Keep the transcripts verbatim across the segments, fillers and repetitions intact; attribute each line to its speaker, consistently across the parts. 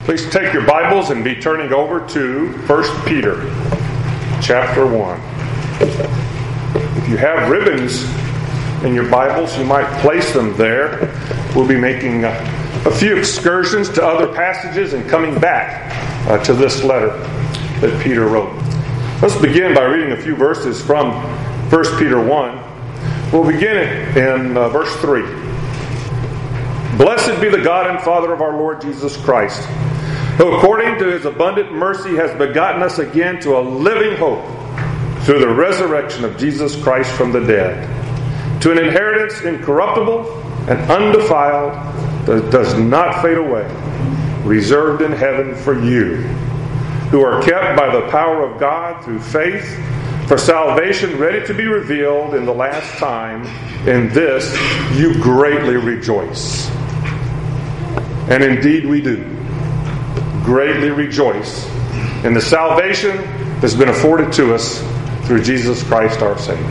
Speaker 1: Please take your Bibles and be turning over to First Peter chapter one. If you have ribbons in your Bibles, you might place them there. We'll be making a, a few excursions to other passages and coming back uh, to this letter that Peter wrote. Let's begin by reading a few verses from First Peter one. We'll begin in uh, verse three. Blessed be the God and Father of our Lord Jesus Christ, who according to His abundant mercy has begotten us again to a living hope through the resurrection of Jesus Christ from the dead, to an inheritance incorruptible and undefiled that does not fade away, reserved in heaven for you, who are kept by the power of God through faith for salvation ready to be revealed in the last time. In this you greatly rejoice. And indeed we do. Greatly rejoice in the salvation that's been afforded to us through Jesus Christ our Savior.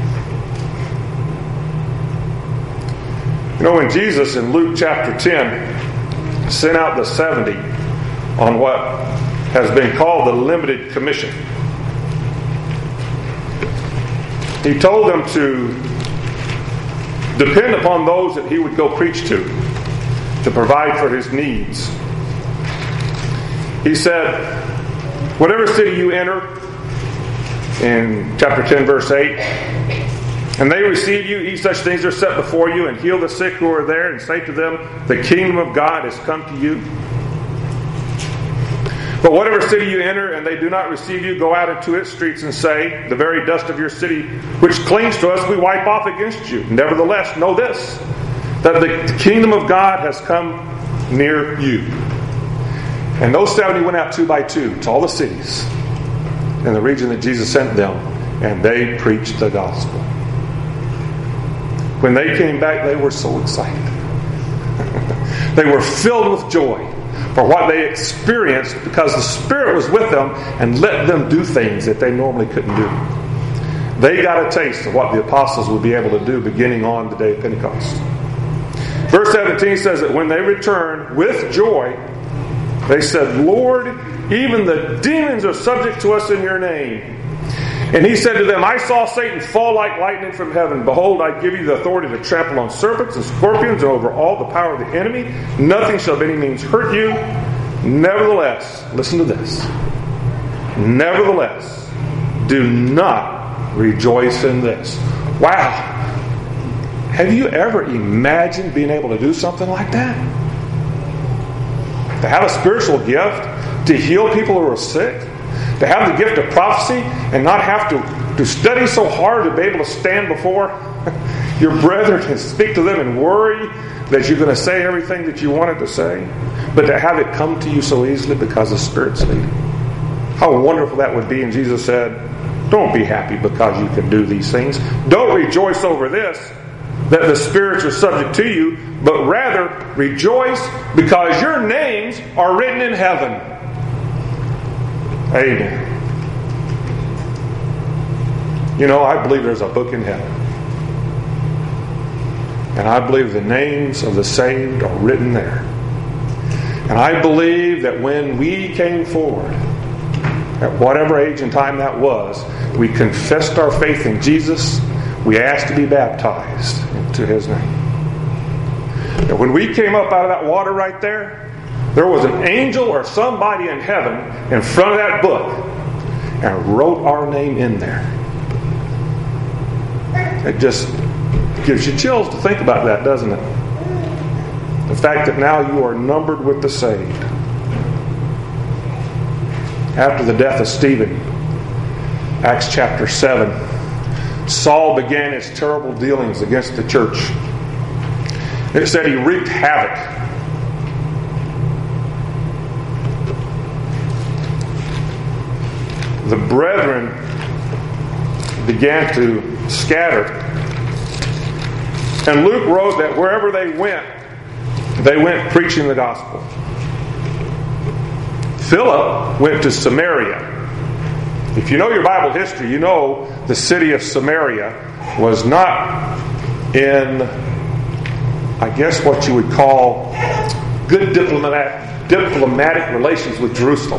Speaker 1: You know, when Jesus in Luke chapter ten sent out the seventy on what has been called the Limited Commission, He told them to depend upon those that He would go preach to, to provide for His needs. He said, whatever city you enter, in chapter ten, verse eight, and they receive you, eat such things are set before you, and heal the sick who are there, and say to them, the kingdom of God has come to you. But whatever city you enter, and they do not receive you, go out into its streets and say, the very dust of your city, which clings to us, we wipe off against you. Nevertheless, know this, that the kingdom of God has come near you. And those seventy went out two by two to all the cities in the region that Jesus sent them, and they preached the gospel. When they came back, they were so excited. They were filled with joy for what they experienced because the Spirit was with them and let them do things that they normally couldn't do. They got a taste of what the apostles would be able to do beginning on the day of Pentecost. Verse seventeen says that when they returned with joy, they said, Lord, even the demons are subject to us in your name. And He said to them, I saw Satan fall like lightning from heaven. Behold, I give you the authority to trample on serpents and scorpions and over all the power of the enemy. Nothing shall by any means hurt you. Nevertheless, listen to this. Nevertheless, do not rejoice in this. Wow. Have you ever imagined being able to do something like that? To have a spiritual gift, to heal people who are sick, to have the gift of prophecy and not have to, to study so hard to be able to stand before your brethren and speak to them and worry that you're going to say everything that you wanted to say, but to have it come to you so easily because the Spirit's leading. How wonderful that would be. And Jesus said, don't be happy because you can do these things. Don't rejoice over this, that the spirits are subject to you, but rather rejoice because your names are written in heaven. Amen. You know, I believe there's a book in heaven. And I believe the names of the saved are written there. And I believe that when we came forward, at whatever age and time that was, we confessed our faith in Jesus. We asked to be baptized into His name. And when we came up out of that water right there, there was an angel or somebody in heaven in front of that book and wrote our name in there. It just gives you chills to think about that, doesn't it? The fact that now you are numbered with the saved. After the death of Stephen, Acts chapter seven, Saul began his terrible dealings against the church. It said he wreaked havoc. The brethren began to scatter. And Luke wrote that wherever they went, they went preaching the gospel. Philip went to Samaria. If you know your Bible history, you know the city of Samaria was not in, I guess what you would call good diplomatic, diplomatic relations with Jerusalem.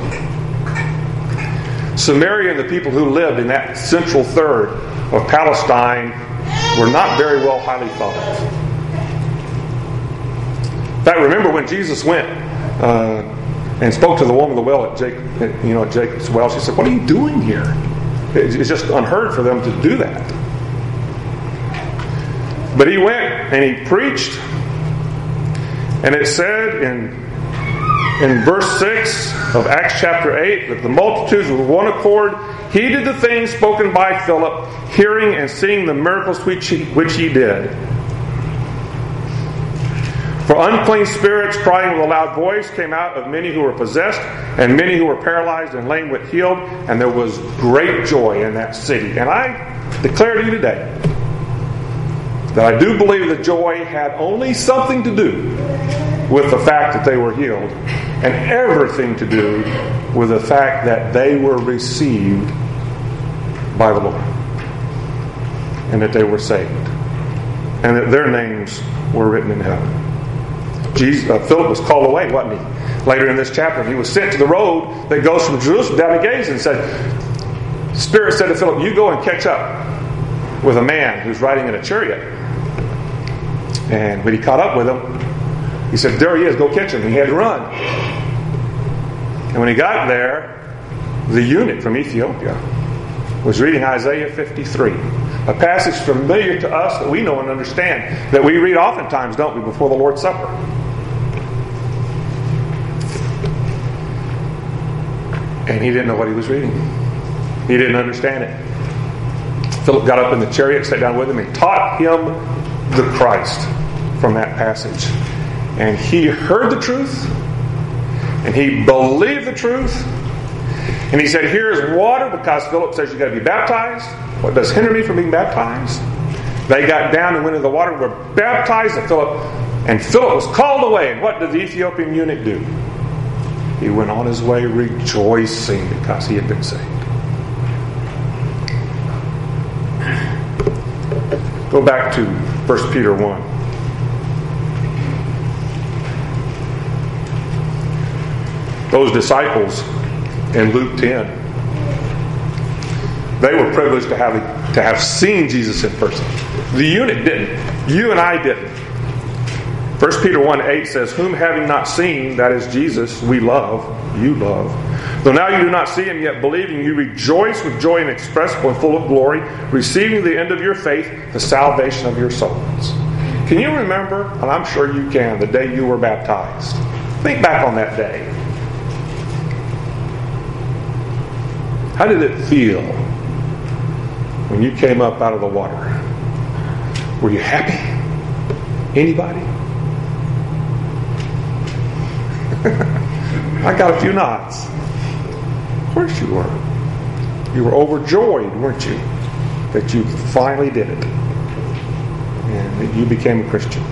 Speaker 1: Samaria and the people who lived in that central third of Palestine were not very well highly thought of. In fact, remember when Jesus went uh, and spoke to the woman of the well at Jacob, you know, at Jacob's well, she said, "What are you doing here?" It's just unheard for them to do that. But he went and he preached, and it said in in verse six of Acts chapter eight that the multitudes with one accord heeded the things spoken by Philip, hearing and seeing the miracles which he, which he did. For unclean spirits, crying with a loud voice, came out of many who were possessed, and many who were paralyzed and lame were healed, and there was great joy in that city. And I declare to you today that I do believe that joy had only something to do with the fact that they were healed, and everything to do with the fact that they were received by the Lord, and that they were saved, and that their names were written in heaven. Jesus, uh, Philip was called away, wasn't he? Later in this chapter, he was sent to the road that goes from Jerusalem down to Gaza, and said, the Spirit said to Philip, "You go and catch up with a man who's riding in a chariot." And when he caught up with him, he said, "There he is, go catch him." And he had to run. And when he got there, the eunuch from Ethiopia was reading Isaiah fifty-three. A passage familiar to us that we know and understand, that we read oftentimes, don't we, before the Lord's Supper. And he didn't know what he was reading. He didn't understand it. Philip got up in the chariot, sat down with him, and taught him the Christ from that passage. And he heard the truth, and he believed the truth. And he said, "Here is water," because Philip says you've got to be baptized. What does hinder me from being baptized? They got down and went into the water and were baptized. And Philip, and Philip was called away. And what did the Ethiopian eunuch do? He went on his way rejoicing because he had been saved. Go back to First Peter one. Those disciples in Luke ten, they were privileged to have to have seen Jesus in person. The eunuch didn't. You and I didn't. First Peter one eight says, "Whom having not seen," that is Jesus, "we love," you love. "Though now you do not see him, yet believing you rejoice with joy inexpressible and full of glory, receiving the end of your faith, the salvation of your souls." Can you remember, and I'm sure you can, the day you were baptized? Think back on that day. How did it feel when you came up out of the water? Were you happy? Anybody? I got a few nods. Of course you were. You were overjoyed, weren't you, that you finally did it, and that you became a Christian.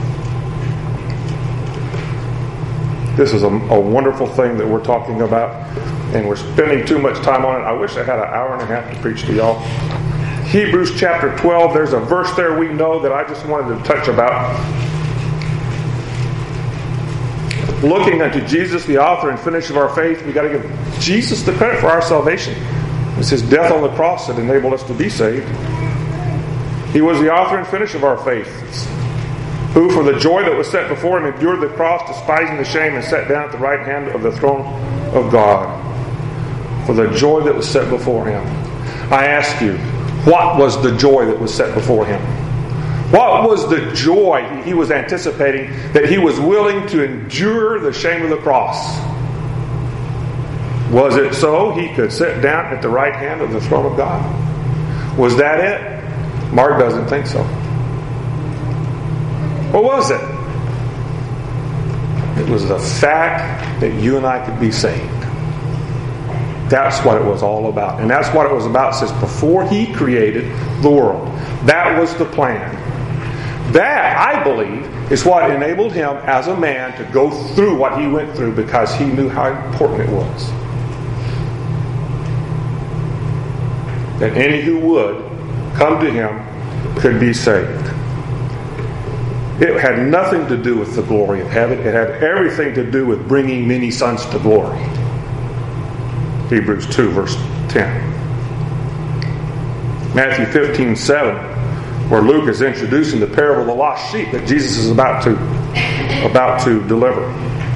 Speaker 1: This is a, a wonderful thing that we're talking about, and we're spending too much time on it. I wish I had an hour and a half to preach to y'all. Hebrews chapter twelve, there's a verse there we know that I just wanted to touch about. Looking unto Jesus, the author and finisher of our faith, we got to give Jesus the credit for our salvation. It's his death on the cross that enabled us to be saved. He was the author and finisher of our faith, who for the joy that was set before him endured the cross, despising the shame, and sat down at the right hand of the throne of God. For the joy that was set before him. I ask you, what was the joy that was set before him? What was the joy he was anticipating, that he was willing to endure the shame of the cross? Was it so he could sit down at the right hand of the throne of God? Was that it? Mark doesn't think so. What was it? It was the fact that you and I could be saved. That's what it was all about. And that's what it was about since before he created the world. That was the plan. That, I believe, is what enabled him as a man to go through what he went through, because he knew how important it was. That any who would come to him could be saved. It had nothing to do with the glory of heaven. It had everything to do with bringing many sons to glory. Hebrews two, verse ten. Matthew fifteen, seven, where Luke is introducing the parable of the lost sheep that Jesus is about to, about to deliver.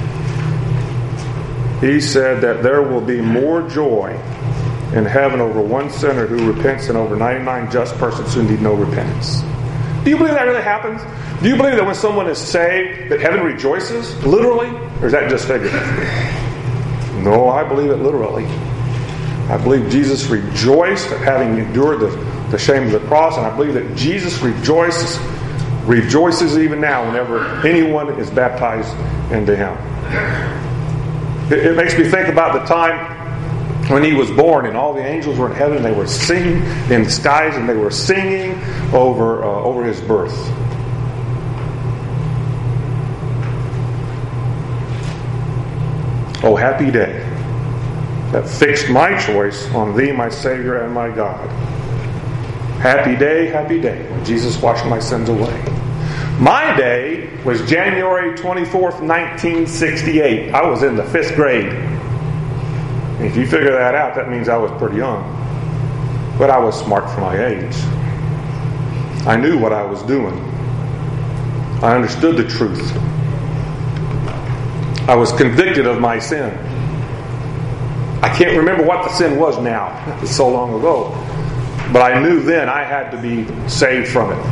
Speaker 1: He said that there will be more joy in heaven over one sinner who repents than over ninety-nine just persons who need no repentance. Do you believe that really happens? Do you believe that when someone is saved, that heaven rejoices? Literally? Or is that just figurative? No, I believe it literally. I believe Jesus rejoiced at having endured the, the shame of the cross, and I believe that Jesus rejoices, rejoices even now whenever anyone is baptized into Him. It, it makes me think about the time when He was born and all the angels were in heaven and they were singing in the skies and they were singing over, uh, over His birth. Oh, happy day that fixed my choice on Thee, my Savior and my God. Happy day, happy day when Jesus washed my sins away. My day was January twenty-fourth, nineteen sixty-eight. I was in the fifth grade. And if you figure that out, that means I was pretty young. But I was smart for my age. I knew what I was doing. I understood the truth. I was convicted of my sin. I can't remember what the sin was now. It's so long ago. But I knew then I had to be saved from it.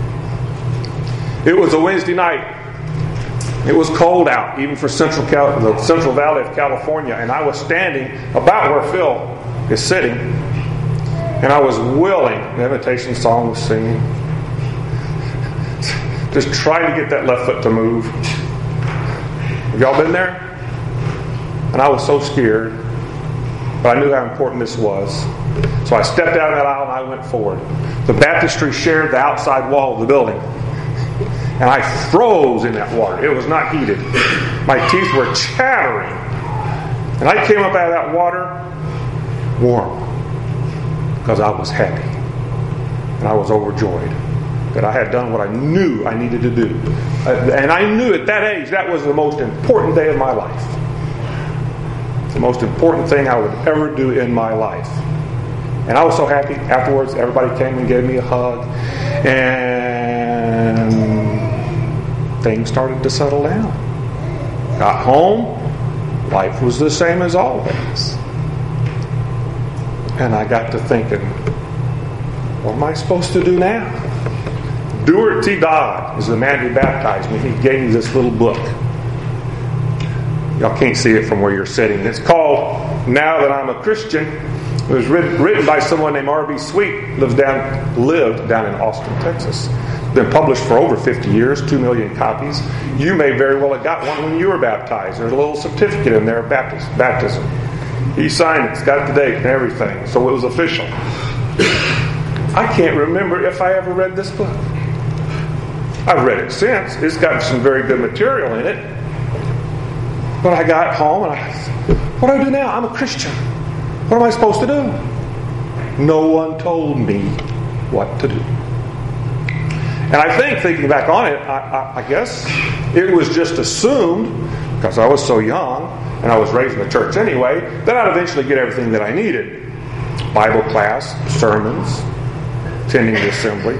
Speaker 1: It was a Wednesday night. It was cold out, even for Central Cal- the Central Valley of California. And I was standing about where Phil is sitting. And I was willing. The invitation song was singing. Just trying to get that left foot to move. Have y'all been there? And I was so scared. But I knew how important this was. So I stepped out of that aisle and I went forward. The baptistry shared the outside wall of the building. And I froze in that water. It was not heated. My teeth were chattering. And I came up out of that water warm. Because I was happy. And I was overjoyed that I had done what I knew I needed to do. And I knew at that age that was the most important day of my life. The most important thing I would ever do in my life. And I was so happy. Afterwards, everybody came and gave me a hug. And things started to settle down. Got home. Life was the same as always. And I got to thinking, what am I supposed to do now? Dewart T. Dodd is the man who baptized me. He gave me this little book. Y'all can't see it from where you're sitting. It's called Now That I'm a Christian. It was written, written by someone named R B Sweet. Lives down, lived down in Austin, Texas. Been published for over fifty years, two million copies. You may very well have got one when you were baptized. There's a little certificate in there of baptism. He signed it. It's got the date and everything. So it was official. I can't remember if I ever read this book. I've read it since. It's got some very good material in it. But I got home and I said, what do I do now? I'm a Christian. What am I supposed to do? No one told me what to do. And I think, thinking back on it, I, I, I guess it was just assumed, because I was so young and I was raised in the church anyway, that I'd eventually get everything that I needed. Bible class, sermons, attending the assembly.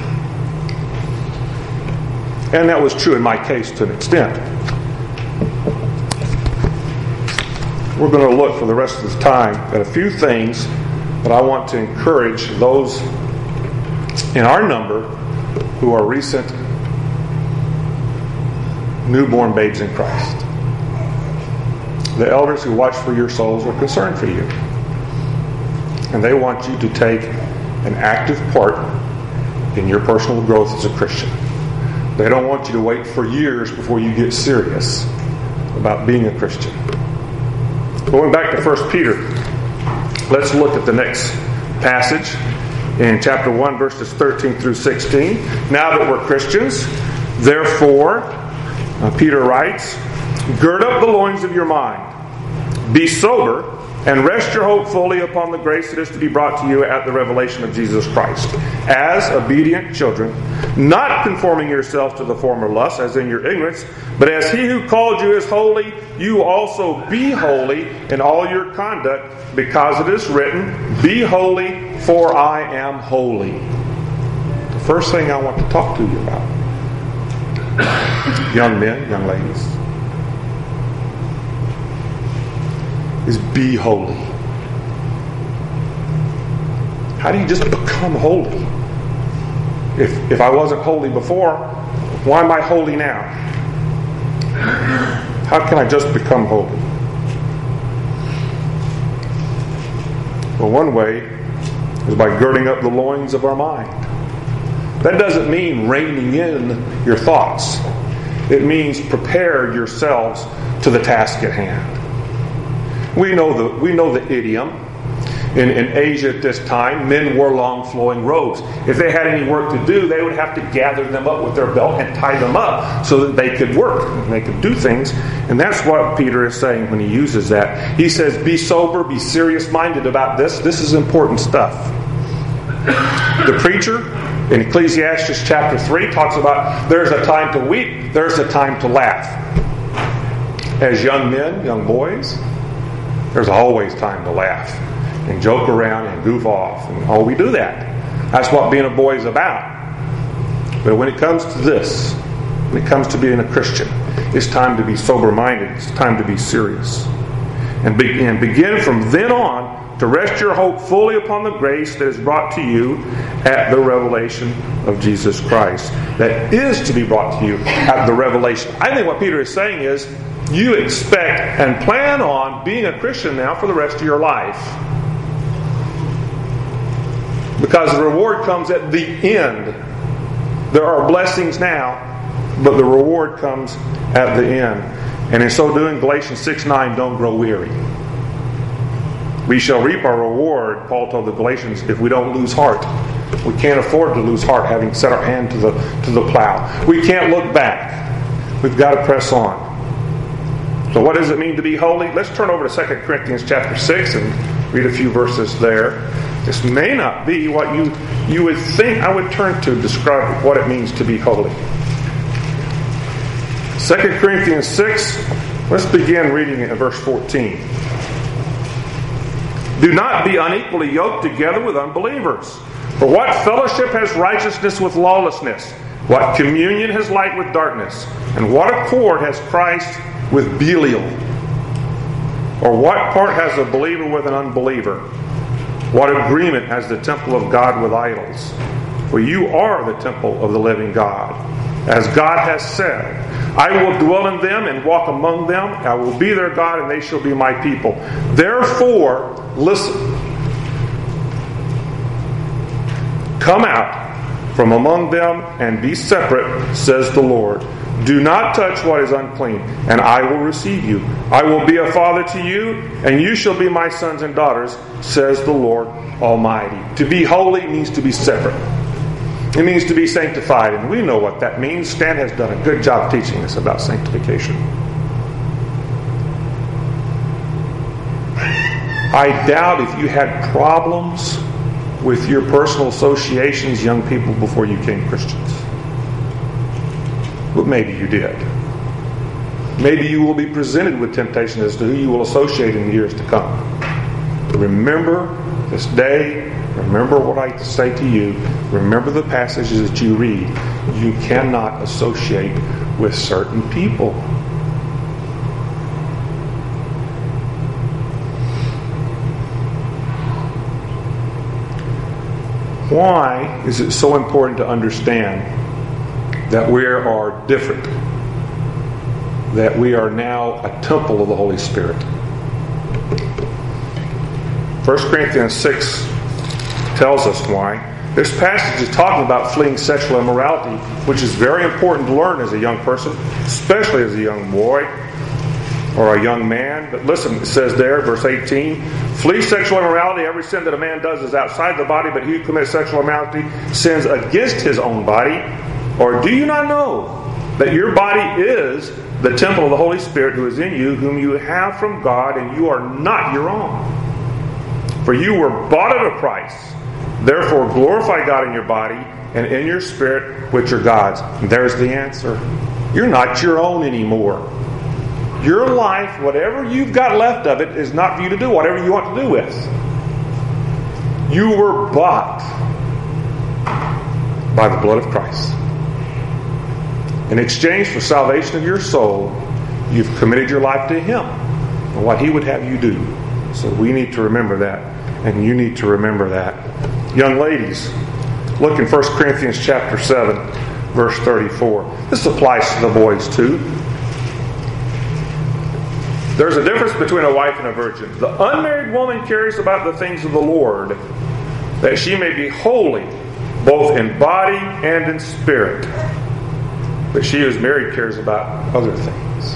Speaker 1: And that was true in my case to an extent. We're going to look for the rest of this time at a few things that I want to encourage those in our number who are recent newborn babes in Christ. The elders who watch for your souls are concerned for you. And they want you to take an active part in your personal growth as a Christian. They don't want you to wait for years before you get serious about being a Christian. Going back to First Peter, let's look at the next passage in chapter one, verses thirteen through sixteen. Now that we're Christians, therefore, uh, Peter writes, gird up the loins of your mind. Be sober, and rest your hope fully upon the grace that is to be brought to you at the revelation of Jesus Christ. As obedient children, not conforming yourselves to the former lusts, as in your ignorance, but as He who called you is holy, you also be holy in all your conduct, because it is written, Be holy, for I am holy. The first thing I want to talk to you about, young men, young ladies, is be holy. How do you just become holy? If if I wasn't holy before, why am I holy now? How can I just become holy? Well, one way is by girding up the loins of our mind. That doesn't mean reining in your thoughts. It means prepare yourselves to the task at hand. We know the we know the idiom. In, in Asia at this time, men wore long flowing robes. If they had any work to do, they would have to gather them up with their belt and tie them up so that they could work and they could do things. And that's what Peter is saying when he uses that. He says, be sober, be serious-minded about this. This is important stuff. The preacher in Ecclesiastes chapter three talks about there's a time to weep, there's a time to laugh. As young men, young boys, there's always time to laugh and joke around and goof off. And oh, we do that. That's what being a boy is about. But when it comes to this, when it comes to being a Christian, it's time to be sober-minded. It's time to be serious. And, be, and begin from then on to rest your hope fully upon the grace that is brought to you at the revelation of Jesus Christ. That is to be brought to you at the revelation. I think what Peter is saying is, you expect and plan on being a Christian now for the rest of your life. Because the reward comes at the end. There are blessings now, but the reward comes at the end. And in so doing, Galatians six nine, don't grow weary. We shall reap our reward, Paul told the Galatians, if we don't lose heart. We can't afford to lose heart having set our hand to the, to the plow. We can't look back. We've got to press on. So what does it mean to be holy? Let's turn over to Second Corinthians chapter six and read a few verses there. This may not be what you, you would think I would turn to describe what it means to be holy. Second Corinthians six, let's begin reading it in verse fourteen. Do not be unequally yoked together with unbelievers. For what fellowship has righteousness with lawlessness? What communion has light with darkness? And what accord has Christ with Belial? Or what part has a believer with an unbeliever? What agreement has the temple of God with idols? For you are the temple of the living God. As God has said, I will dwell in them and walk among them. I will be their God and they shall be my people. Therefore, listen. Come out from among them and be separate, says the Lord. Do not touch what is unclean, and I will receive you. I will be a father to you, and you shall be my sons and daughters, says the Lord Almighty. To be holy means to be separate. It means to be sanctified, and we know what that means. Stan has done a good job teaching us about sanctification. I doubt if you had problems with your personal associations, young people, before you became Christians. But maybe you did. Maybe you will be presented with temptation as to who you will associate in the years to come. Remember this day. Remember what I say to you. Remember the passages that you read. You cannot associate with certain people. Why is it so important to understand that we are different? That we are now a temple of the Holy Spirit. First Corinthians six tells us why. This passage is talking about fleeing sexual immorality, which is very important to learn as a young person, especially as a young boy or a young man. But listen, it says there, verse eighteen, flee sexual immorality. Every sin that a man does is outside the body, but he who commits sexual immorality sins against his own body. Or do you not know that your body is the temple of the Holy Spirit who is in you, whom you have from God, and you are not your own. For you were bought at a price. Therefore glorify God in your body and in your spirit, which are God's. And there's the answer. You're not your own anymore. Your life, whatever you've got left of it, is not for you to do whatever you want to do with. You were bought by the blood of Christ. In exchange for salvation of your soul, you've committed your life to Him and what He would have you do. So we need to remember that, and you need to remember that. Young ladies, look in First Corinthians chapter seven, verse thirty-four. This applies to the boys too. There's a difference between a wife and a virgin. The unmarried woman cares about the things of the Lord, that she may be holy, both in body and in spirit. But she who is married cares about other things.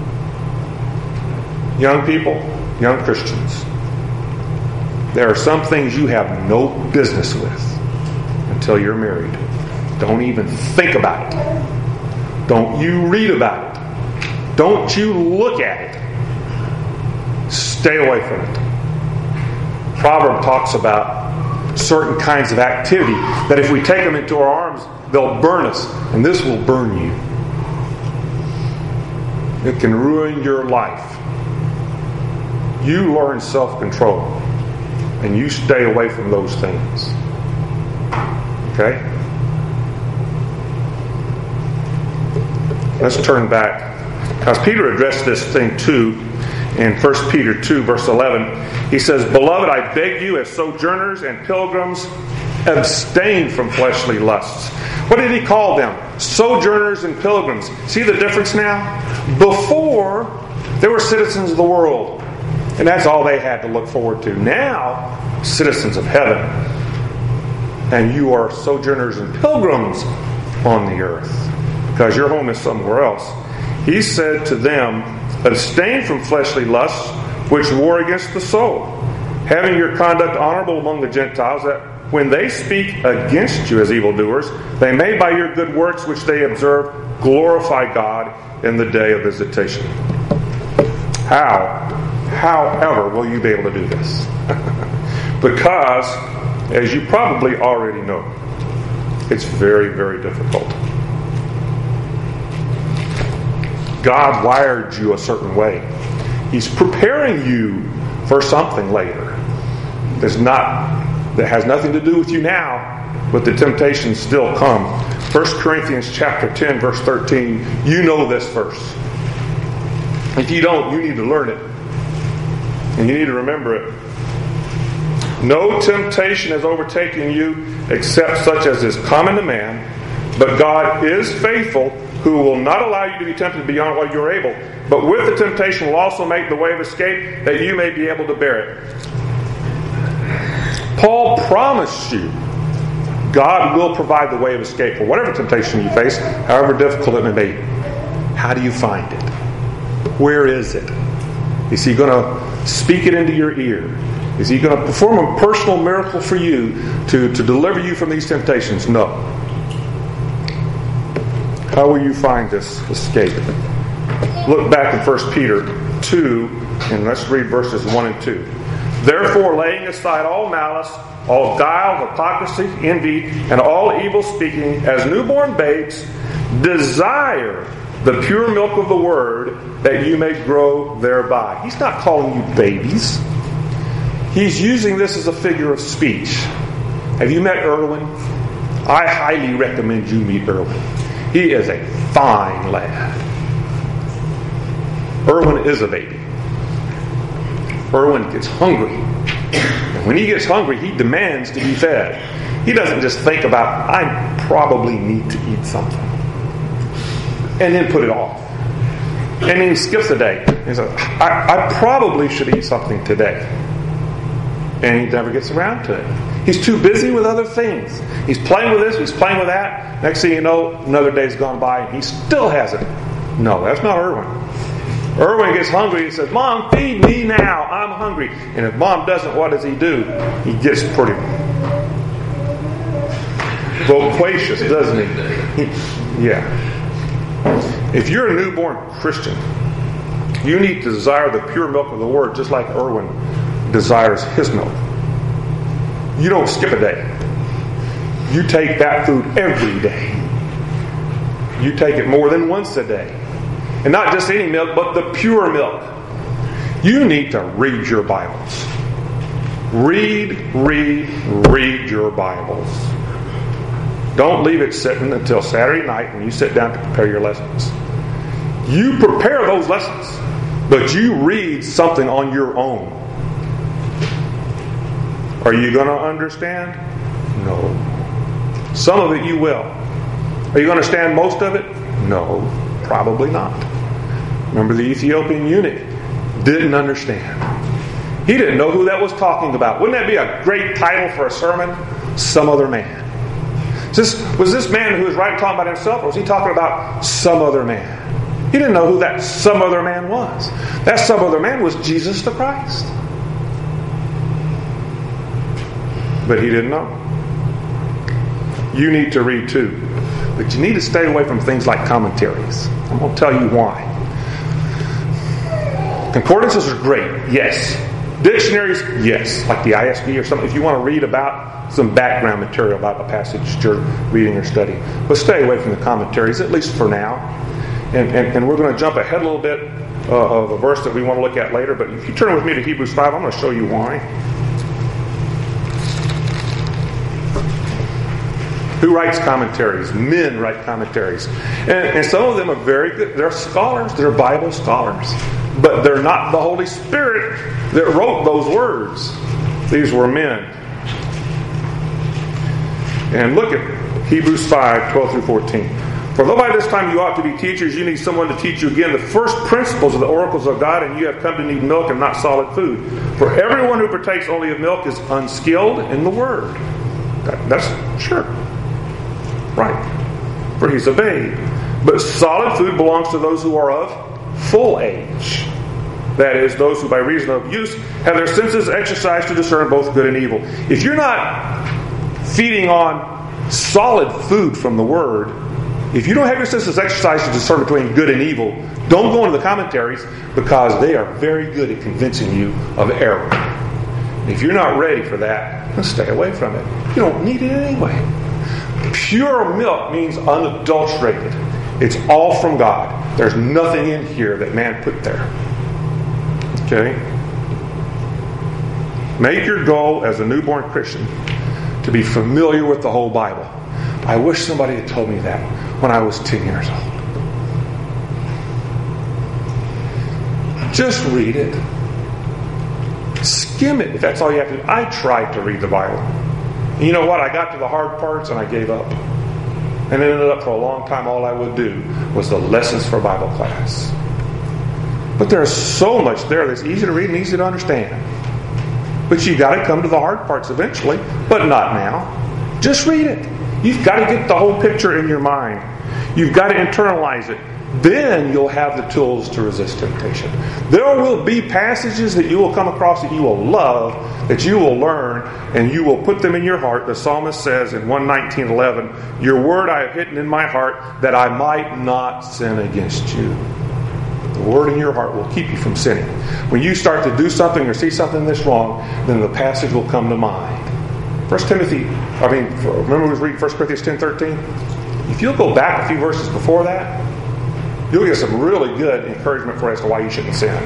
Speaker 1: Young people, young Christians, there are some things you have no business with until you're married. Don't even think about it. Don't you read about it. Don't you look at it. Stay away from it. Proverb talks about certain kinds of activity that if we take them into our arms, they'll burn us, and this will burn you. It can ruin your life. You learn self-control, and you stay away from those things. Okay? Let's turn back. As Peter addressed this thing too, in First Peter two, verse eleven, he says, "Beloved, I beg you, as sojourners and pilgrims, abstain from fleshly lusts." What did he call them? Sojourners and pilgrims. See the difference now? Before, they were citizens of the world, and that's all they had to look forward to. Now, citizens of heaven. And you are sojourners and pilgrims on the earth, because your home is somewhere else. He said to them, "Abstain from fleshly lusts, which war against the soul, having your conduct honorable among the Gentiles, that when they speak against you as evildoers, they may by your good works which they observe glorify God in the day of visitation." How, however, will you be able to do this? Because, as you probably already know, it's very, very difficult. God wired you a certain way. He's preparing you for something later. There's not, that has nothing to do with you now, but the temptations still come. First Corinthians chapter ten, verse thirteen, you know this verse. If you don't, you need to learn it. And you need to remember it. "No temptation has overtaken you except such as is common to man, but God is faithful, who will not allow you to be tempted beyond what you are able, but with the temptation will also make the way of escape, that you may be able to bear it." Paul promised you God will provide the way of escape for whatever temptation you face, however difficult it may be. How do you find it? Where is it? Is He going to speak it into your ear? Is He going to perform a personal miracle for you to, to deliver you from these temptations? No. How will you find this escape? Look back in First Peter two, and let's read verses one and two. "Therefore, laying aside all malice, all guile, hypocrisy, envy, and all evil speaking, as newborn babes, desire the pure milk of the word, that you may grow thereby." He's not calling you babies. He's using this as a figure of speech. Have you met Erwin? I highly recommend you meet Erwin. He is a fine lad. Erwin is a baby. Erwin gets hungry. And when he gets hungry, he demands to be fed. He doesn't just think about, I probably need to eat something, and then put it off. And then he skips a day. He says, I, I probably should eat something today. And he never gets around to it. He's too busy with other things. He's playing with this, he's playing with that. Next thing you know, another day's gone by and he still hasn't. No, that's not Erwin. Erwin gets hungry. He says, "Mom, feed me now. I'm hungry." And if Mom doesn't, what does he do? He gets pretty loquacious, doesn't he? he yeah. If you're a newborn Christian, you need to desire the pure milk of the Word just like Erwin desires his milk. You don't skip a day. You take that food every day. You take it more than once a day. And not just any milk, but the pure milk. You need to read your Bibles. Read, read, read your Bibles. Don't leave it sitting until Saturday night when you sit down to prepare your lessons. You prepare those lessons, but you read something on your own. Are you going to understand? No. Some of it you will. Are you going to understand most of it? No, probably not. Remember the Ethiopian eunuch didn't understand. He didn't know who that was talking about. Wouldn't that be a great title for a sermon? Some other man. Was this, was this man who was right talking about himself, or was he talking about some other man? He didn't know who that some other man was. That some other man was Jesus the Christ. But he didn't know. You need to read too. But you need to stay away from things like commentaries. I'm going to tell you why. Concordances are great, yes. Dictionaries, yes. Like the I S B or something. If you want to read about some background material about a passage that you're reading or studying. But stay away from the commentaries, at least for now. And, and, and we're going to jump ahead a little bit uh, of a verse that we want to look at later. But if you turn with me to Hebrews five, I'm going to show you why. Who writes commentaries? Men write commentaries. And, and some of them are very good. They're scholars. They're Bible scholars. But they're not the Holy Spirit that wrote those words. These were men. And look at Hebrews five, twelve through fourteen. For though by this time you ought to be teachers, you need someone to teach you again the first principles of the oracles of God, and you have come to need milk and not solid food. For everyone who partakes only of milk is unskilled in the word. That, that's sure. Right. For he's a babe. But solid food belongs to those who are of full age. That is, those who by reason of use have their senses exercised to discern both good and evil. If you're not feeding on solid food from the Word, if you don't have your senses exercised to discern between good and evil, don't go into the commentaries, because they are very good at convincing you of error. If you're not ready for that, then stay away from it. You don't need it anyway. Pure milk means unadulterated. It's all from God. There's nothing in here that man put there. Okay? Make your goal as a newborn Christian to be familiar with the whole Bible. I wish somebody had told me that when I was ten years old. Just read it. Skim it if that's all you have to do. I tried to read the Bible. And you know what? I got to the hard parts and I gave up. And it ended up for a long time all I would do was the lessons for Bible class. But there's so much there that's easy to read and easy to understand. But you've got to come to the hard parts eventually, but not now. Just read it. You've got to get the whole picture in your mind. You've got to internalize it. Then you'll have the tools to resist temptation. There will be passages that you will come across that you will love, that you will learn, and you will put them in your heart. The psalmist says in one nineteen eleven, "Your word I have hidden in my heart, that I might not sin against you." The word in your heart will keep you from sinning. When you start to do something or see something that's wrong, then the passage will come to mind. First Timothy, I mean, remember we was reading First Corinthians ten thirteen? If you'll go back a few verses before that, you'll get some really good encouragement for as to why you shouldn't sin.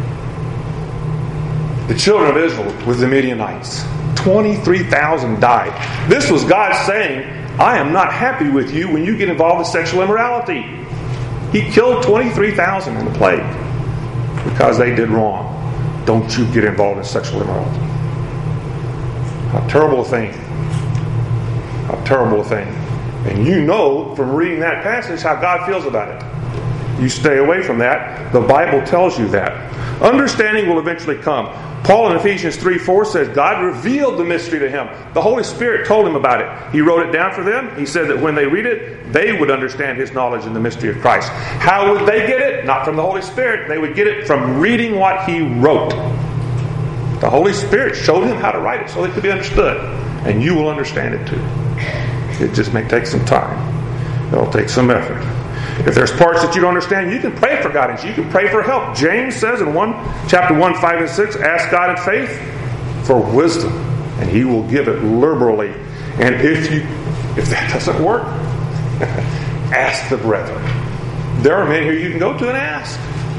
Speaker 1: The children of Israel with the Midianites, twenty-three thousand died. This was God saying, I am not happy with you when you get involved in sexual immorality. He killed twenty-three thousand in the plague because they did wrong. Don't you get involved in sexual immorality. How terrible a thing. How terrible a thing. And you know from reading that passage how God feels about it. You stay away from that. The Bible tells you that. Understanding will eventually come. Paul in Ephesians three four says God revealed the mystery to him. The Holy Spirit told him about it. He wrote it down for them. He said that when they read it, they would understand his knowledge in the mystery of Christ. How would they get it? Not from the Holy Spirit. They would get it from reading what he wrote. The Holy Spirit showed him how to write it so it could be understood. And you will understand it too. It just may take some time. It'll take some effort. If there's parts that you don't understand, you can pray for guidance. You can pray for help. James says in one, chapter one, five and six, ask God in faith for wisdom, and He will give it liberally. And if you, if that doesn't work, ask the brethren. There are men here you can go to and ask.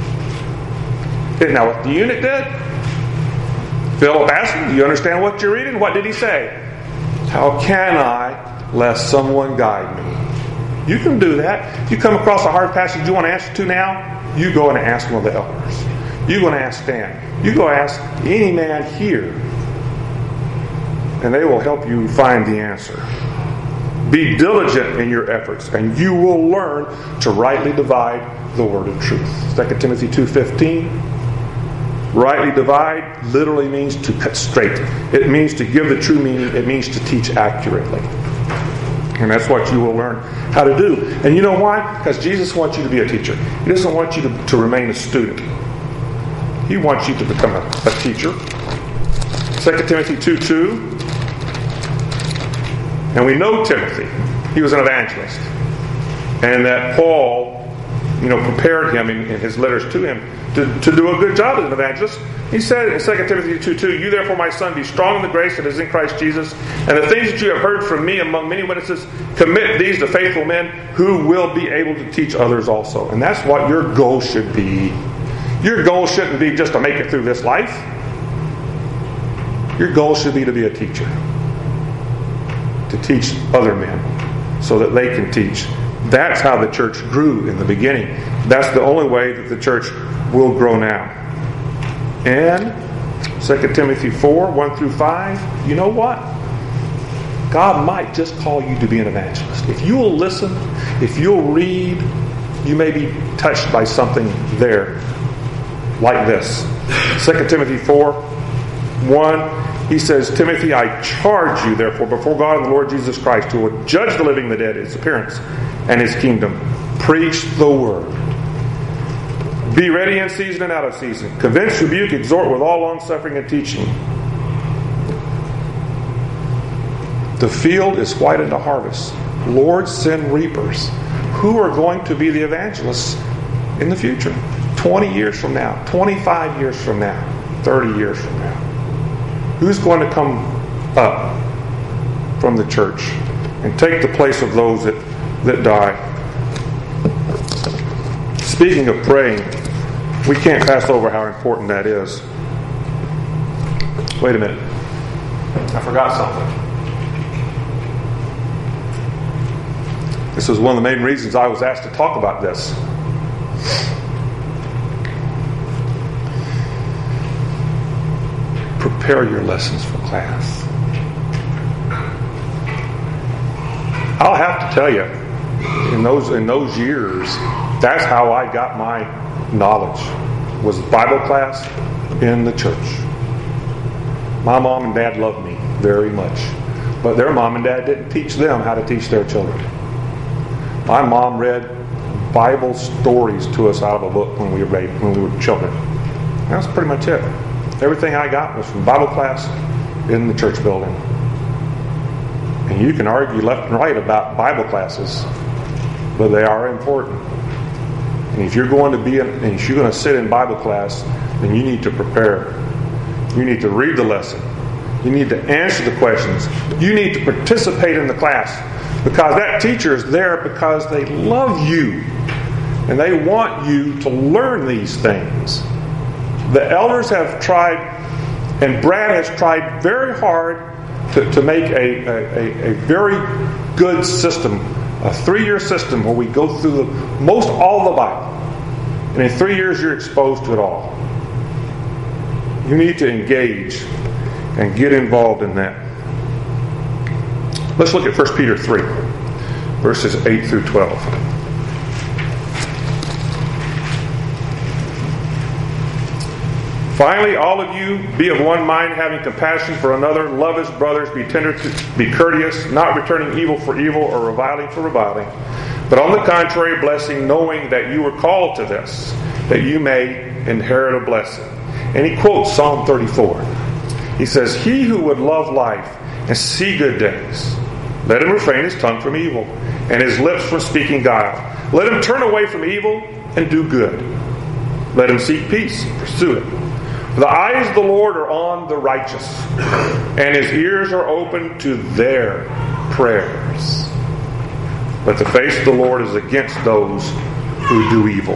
Speaker 1: Now, what the eunuch did, Philip asked him, do you understand what you're reading? What did he say? How can I, lest someone guide me? You can do that. If you come across a hard passage you want to answer to now, you go and ask one of the elders. You go and ask Stan. You go ask any man here, and they will help you find the answer. Be diligent in your efforts, and you will learn to rightly divide the word of truth. Second Timothy two fifteen. Rightly divide literally means to cut straight. It means to give the true meaning. It means to teach accurately. And that's what you will learn how to do. And you know why? Because Jesus wants you to be a teacher. He doesn't want you to, to remain a student. He wants you to become a, a teacher. Second Timothy two two. And we know Timothy. He was an evangelist. And that Paul, you know, prepared him in, in his letters to him to, to do a good job as an evangelist. He said in Second Timothy two two, you therefore, my son, be strong in the grace that is in Christ Jesus, and the things that you have heard from me among many witnesses, commit these to faithful men who will be able to teach others also. And that's what your goal should be. Your goal shouldn't be just to make it through this life. Your goal should be to be a teacher. To teach other men so that they can teach. That's how the church grew in the beginning. That's the only way that the church will grow now. And Second Timothy four, one through five, you know what? God might just call you to be an evangelist. If you will listen, if you'll read, you may be touched by something there like this. Second Timothy four, one, he says, Timothy, I charge you, therefore, before God and the Lord Jesus Christ, who will judge the living and the dead, His appearance and His kingdom. Preach the word. Be ready in season and out of season. Convince, rebuke, exhort with all long-suffering and teaching. The field is white unto harvest. Lord, send reapers. Who are going to be the evangelists in the future? twenty years from now, twenty-five years from now, thirty years from now. Who's going to come up from the church and take the place of those that, that die? Speaking of praying, we can't pass over how important that is. Wait a minute. I forgot something. This was one of the main reasons I was asked to talk about this. Prepare your lessons for class. I'll have to tell you, in those in those years, that's how I got my knowledge, was Bible class in the church. My mom and dad loved me very much, but their mom and dad didn't teach them how to teach their children. My mom read Bible stories to us out of a book when we were when we were children. That's pretty much it. Everything I got was from Bible class in the church building. And you can argue left and right about Bible classes, but they are important. And if you're going to be, in, and if you're going to sit in Bible class, then you need to prepare. You need to read the lesson. You need to answer the questions. You need to participate in the class, because that teacher is there because they love you and they want you to learn these things. The elders have tried, and Brad has tried very hard to, to make a, a, a very good system, a three-year system where we go through the, most all of the Bible. And in three years you're exposed to it all. You need to engage and get involved in that. Let's look at First Peter three, verses eight through twelve. Finally, all of you be of one mind, having compassion for another, love as brothers, be tender, to, be courteous, not returning evil for evil or reviling for reviling, but on the contrary, blessing, knowing that you were called to this, that you may inherit a blessing. And he quotes Psalm thirty-four. He says, he who would love life and see good days, let him refrain his tongue from evil, and his lips from speaking guile. Let him turn away from evil and do good. Let him seek peace and pursue it. For the eyes of the Lord are on the righteous, and his ears are open to their prayers. But the face of the Lord is against those who do evil.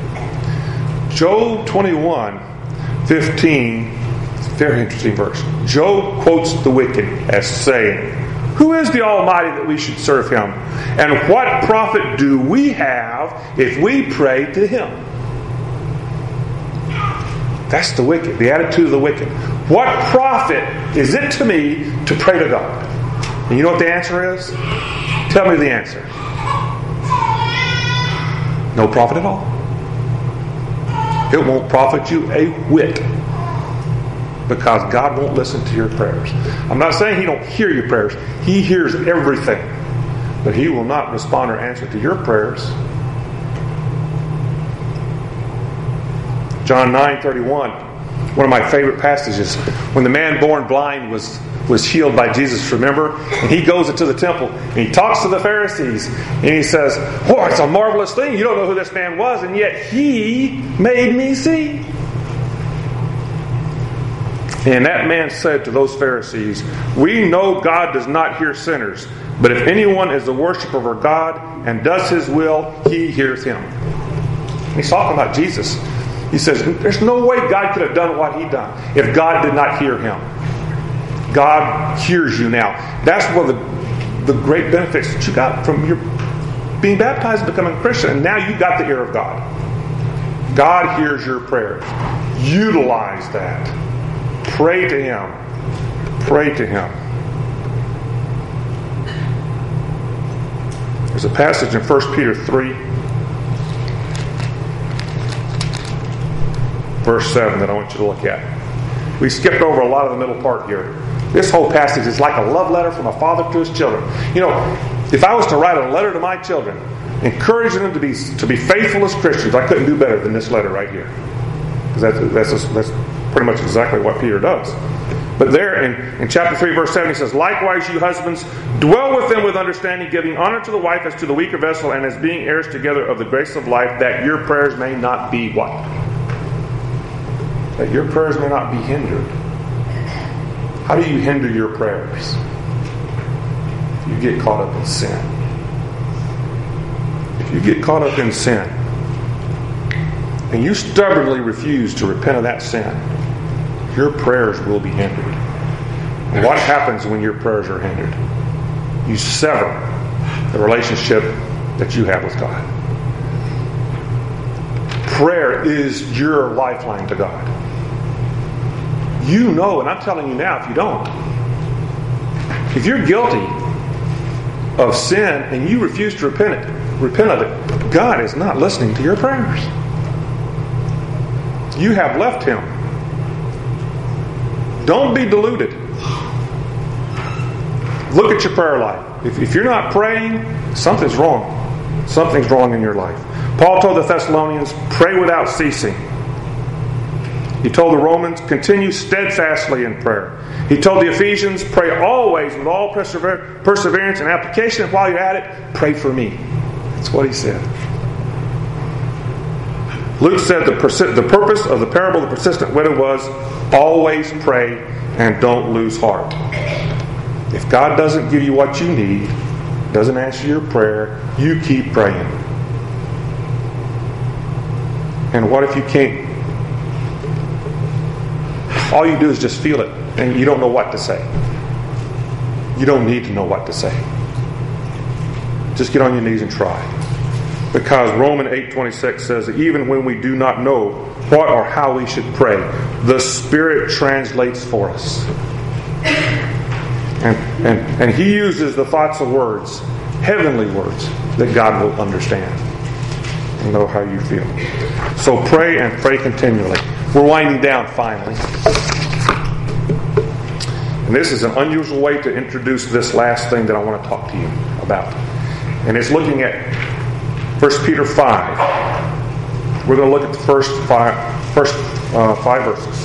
Speaker 1: Job twenty-one fifteen, it's a very interesting verse. Job quotes the wicked as saying, "Who is the Almighty that we should serve him? And what profit do we have if we pray to him?" That's the wicked, the attitude of the wicked. What profit is it to me to pray to God? And you know what the answer is? Tell me the answer. No profit at all. It won't profit you a whit, because God won't listen to your prayers. I'm not saying he don't hear your prayers. He hears everything. But he will not respond or answer to your prayers. John nine thirty-one, one of my favorite passages. When the man born blind was, was healed by Jesus, remember? And he goes into the temple and he talks to the Pharisees. And he says, "Oh, it's a marvelous thing. You don't know who this man was, and yet he made me see." And that man said to those Pharisees, "We know God does not hear sinners, but if anyone is a worshiper of God and does his will, he hears him." And he's talking about Jesus. He says, there's no way God could have done what he done if God did not hear him. God hears you now. That's one of the, the great benefits that you got from your being baptized and becoming a Christian. And now you got the ear of God. God hears your prayers. Utilize that. Pray to him. Pray to him. There's a passage in First Peter three, verse seven that I want you to look at. We skipped over a lot of the middle part here. This whole passage is like a love letter from a father to his children. You know, if I was to write a letter to my children, encouraging them to be to be faithful as Christians, I couldn't do better than this letter right here. Because that's, that's, that's pretty much exactly what Peter does. But there in, in chapter three, verse seven, he says, "Likewise, you husbands, dwell with them with understanding, giving honor to the wife as to the weaker vessel, and as being heirs together of the grace of life, that your prayers may not be" what? That your prayers may not be hindered. How do you hinder your prayers? If you get caught up in sin. If you get caught up in sin, and you stubbornly refuse to repent of that sin, your prayers will be hindered. And what happens when your prayers are hindered? You sever the relationship that you have with God. Prayer is your lifeline to God. You know, and I'm telling you now, if you don't, if you're guilty of sin and you refuse to repent it, repent of it, God is not listening to your prayers. You have left him. Don't be deluded. Look at your prayer life. If, if you're not praying, something's wrong. Something's wrong in your life. Paul told the Thessalonians, pray without ceasing. He told the Romans, continue steadfastly in prayer. He told the Ephesians, pray always with all persever- perseverance and application. And while you're at it, pray for me. That's what he said. Luke said the, persi- the purpose of the parable of the persistent widow was always pray and don't lose heart. If God doesn't give you what you need, doesn't answer your prayer, you keep praying. And what if you can't? All you do is just feel it, and you don't know what to say. You don't need to know what to say. Just get on your knees and try. Because Romans eight twenty-six says that even when we do not know what or how we should pray, the Spirit translates for us. And, and, and He uses the thoughts of words, heavenly words, that God will understand and know how you feel. So pray and pray continually. We're winding down finally. And this is an unusual way to introduce this last thing that I want to talk to you about. And it's looking at First Peter five. We're going to look at the first five, first, uh, five verses.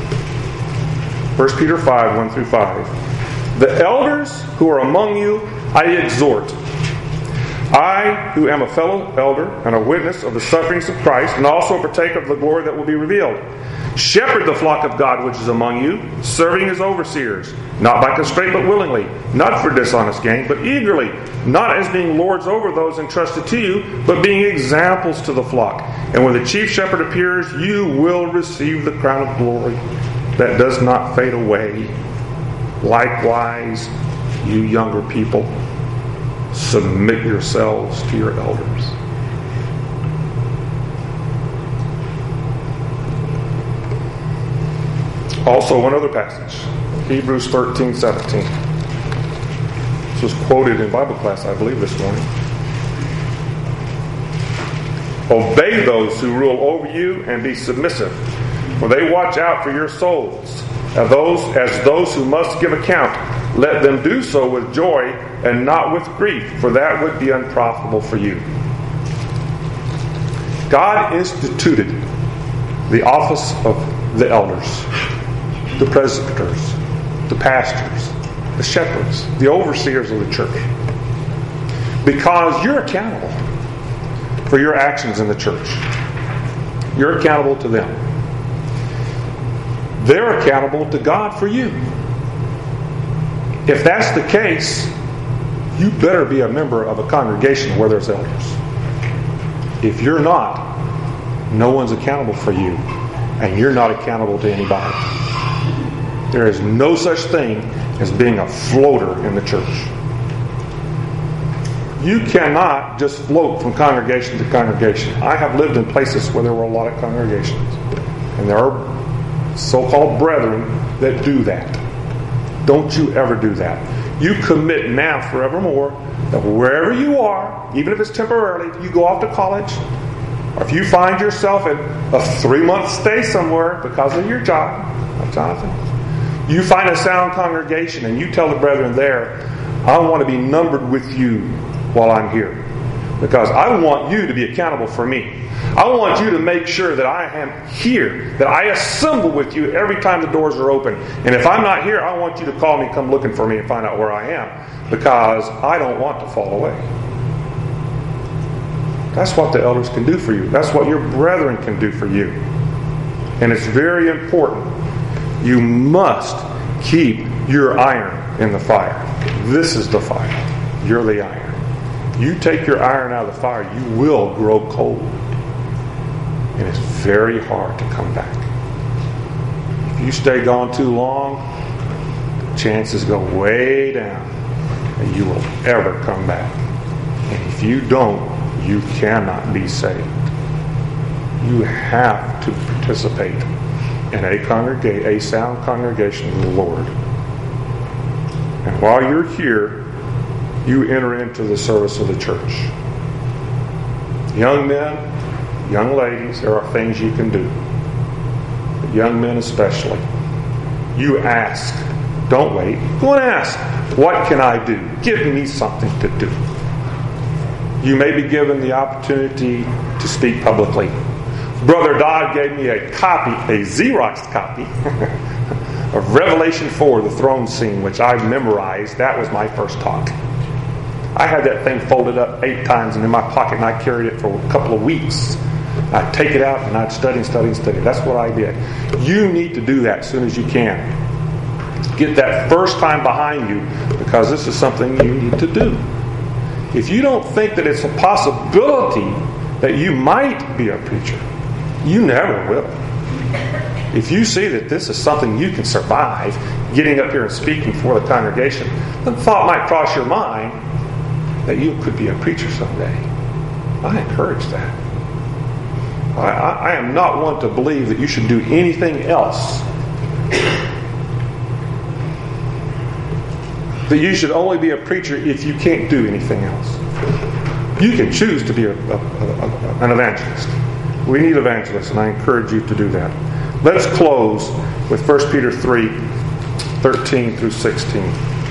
Speaker 1: First Peter five, one through five. The elders who are among you I exhort, I, who am a fellow elder and a witness of the sufferings of Christ, and also partake of the glory that will be revealed. Shepherd the flock of God which is among you, serving as overseers, not by constraint but willingly, not for dishonest gain, but eagerly, not as being lords over those entrusted to you, but being examples to the flock. And when the chief shepherd appears, you will receive the crown of glory that does not fade away. Likewise, you younger people, submit yourselves to your elders. Also, one other passage, Hebrews thirteen seventeen. This was quoted in Bible class, I believe, this morning. Obey those who rule over you and be submissive, for they watch out for your souls. As those, as those who must give account, let them do so with joy and not with grief, for that would be unprofitable for you. God instituted the office of the elders, the presbyters, the pastors, the shepherds, the overseers of the church, because you're accountable for your actions in the church. You're accountable to them. They're accountable to God for you. If that's the case, you better be a member of a congregation where there's elders. If you're not, no one's accountable for you, and you're not accountable to anybody. There is no such thing as being a floater in the church. You cannot just float from congregation to congregation. I have lived in places where there were a lot of congregations, and there are so-called brethren that do that. Don't you ever do that. You commit now forevermore that wherever you are, even if it's temporarily, you go off to college, or if you find yourself in a three-month stay somewhere because of your job, like Jonathan, you find a sound congregation and you tell the brethren there, I want to be numbered with you while I'm here, because I want you to be accountable for me. I want you to make sure that I am here, that I assemble with you every time the doors are open. And if I'm not here, I want you to call me, come looking for me, and find out where I am, because I don't want to fall away. That's what the elders can do for you. That's what your brethren can do for you. And it's very important. You must keep your iron in the fire. This is the fire. You're the iron. You take your iron out of the fire, you will grow cold. And it's very hard to come back. If you stay gone too long, the chances go way down that you will ever come back. And if you don't, you cannot be saved. You have to participate in a congrega- a sound congregation of the Lord. And while you're here, you enter into the service of the church. Young men, young ladies, there are things you can do. But young men especially, you ask. Don't wait. Go and ask. What can I do? Give me something to do. You may be given the opportunity to speak publicly. Brother Dodd gave me a copy, a Xerox copy of Revelation four, the throne scene, which I memorized. That was my first talk. I had that thing folded up eight times and in my pocket, and I carried it for a couple of weeks. I'd take it out and I'd study, study, study. That's what I did. You need to do that as soon as you can. Get that first time behind you, because this is something you need to do. If you don't think that it's a possibility that you might be a preacher, you never will. If you see that this is something you can survive, getting up here and speaking for the congregation, the thought might cross your mind that you could be a preacher someday. I encourage that. I, I, I am not one to believe that you should do anything else. That you should only be a preacher if you can't do anything else. You can choose to be a, a, a, an evangelist. We need evangelists, and I encourage you to do that. Let's close with First Peter three, thirteen through sixteen.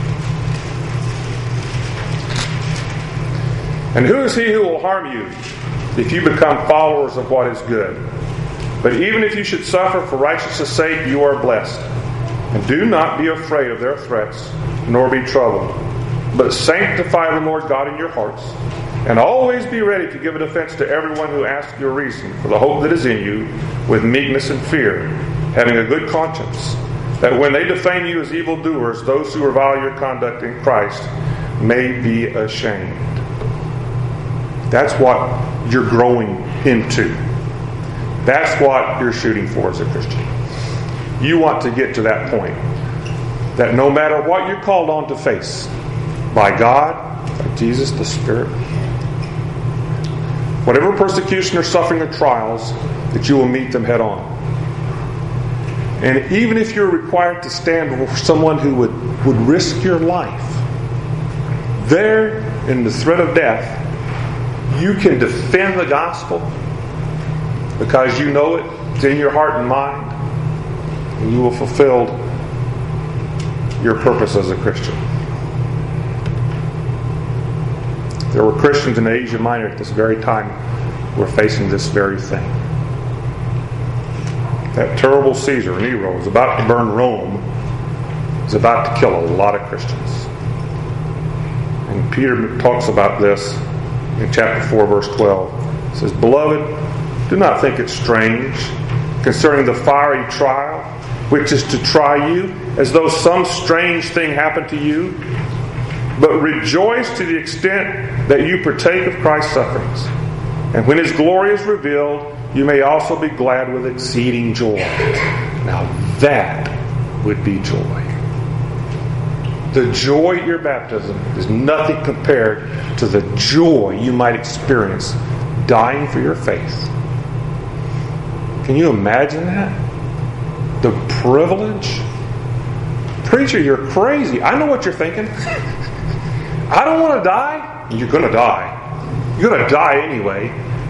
Speaker 1: And who is he who will harm you if you become followers of what is good? But even if you should suffer for righteousness' sake, you are blessed. And do not be afraid of their threats, nor be troubled. But sanctify the Lord God in your hearts, and always be ready to give a defense to everyone who asks you a reason for the hope that is in you, with meekness and fear, having a good conscience, that when they defame you as evildoers, those who revile your conduct in Christ may be ashamed. That's what you're growing into. That's what you're shooting for as a Christian. You want to get to that point, that no matter what you're called on to face, by God, by Jesus, the Spirit, whatever persecution or suffering or trials, that you will meet them head on. And even if you're required to stand with someone who would, would risk your life, there in the threat of death, you can defend the gospel because you know it, it's in your heart and mind, and you will fulfill your purpose as a Christian. There were Christians in Asia Minor at this very time who were facing this very thing. That terrible Caesar, Nero, was about to burn Rome. He was about to kill a lot of Christians. And Peter talks about this in chapter four, verse twelve. He says, "Beloved, do not think it strange concerning the fiery trial, which is to try you, as though some strange thing happened to you. But rejoice to the extent that you partake of Christ's sufferings. And when His glory is revealed, you may also be glad with exceeding joy." Now that would be joy. The joy at your baptism is nothing compared to the joy you might experience dying for your faith. Can you imagine that? The privilege? Preacher, you're crazy. I know what you're thinking. I don't want to die. You're going to die. You're going to die anyway.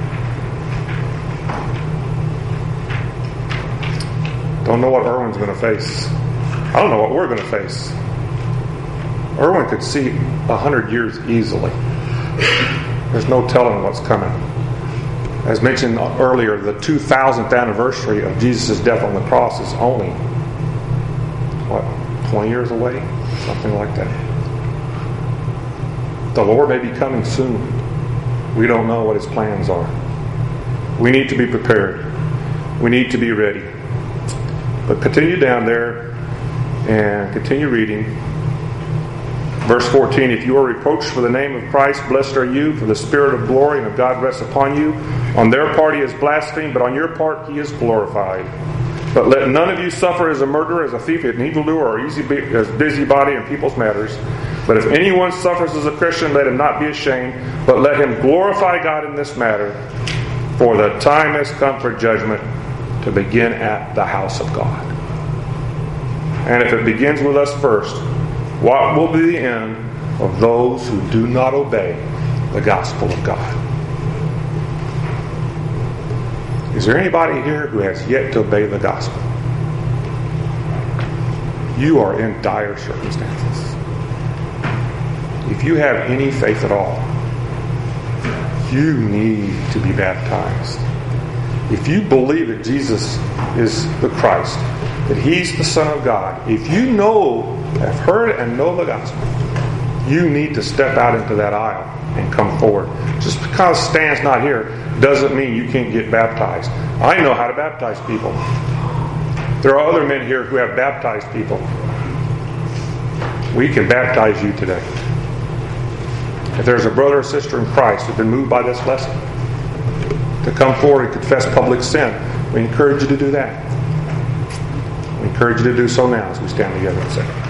Speaker 1: Don't know what Erwin's going to face. I don't know what we're going to face. Erwin could see a hundred years easily. There's no telling what's coming. As mentioned earlier, the two thousandth anniversary of Jesus' death on the cross is only, what, twenty years away? Something like that. The Lord may be coming soon. We don't know what His plans are. We need to be prepared. We need to be ready. But continue down there and continue reading. Verse fourteen, "If you are reproached for the name of Christ, blessed are you, for the Spirit of glory and of God rests upon you. On their part He is blasphemed, but on your part He is glorified. But let none of you suffer as a murderer, as a thief, an evildoer, or easy be- as busybody in people's matters. But if anyone suffers as a Christian, let him not be ashamed, but let him glorify God in this matter. For the time has come for judgment to begin at the house of God." And if it begins with us first, what will be the end of those who do not obey the gospel of God? Is there anybody here who has yet to obey the gospel? You are in dire circumstances. If you have any faith at all, you need to be baptized. If you believe that Jesus is the Christ, that He's the Son of God, if you know, have heard and know the gospel, you need to step out into that aisle and come forward. Just because Stan's not here doesn't mean you can't get baptized. I know how to baptize people. There are other men here who have baptized people. We can baptize you today. If there's a brother or sister in Christ who's been moved by this lesson to come forward and confess public sin, we encourage you to do that. We encourage you to do so now as we stand together and say,